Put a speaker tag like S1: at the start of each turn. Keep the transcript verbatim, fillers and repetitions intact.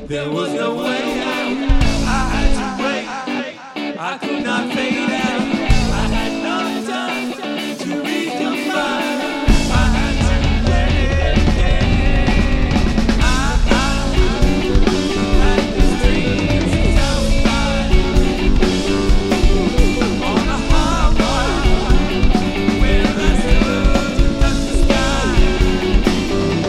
S1: There was no way out. I had to break. I could not face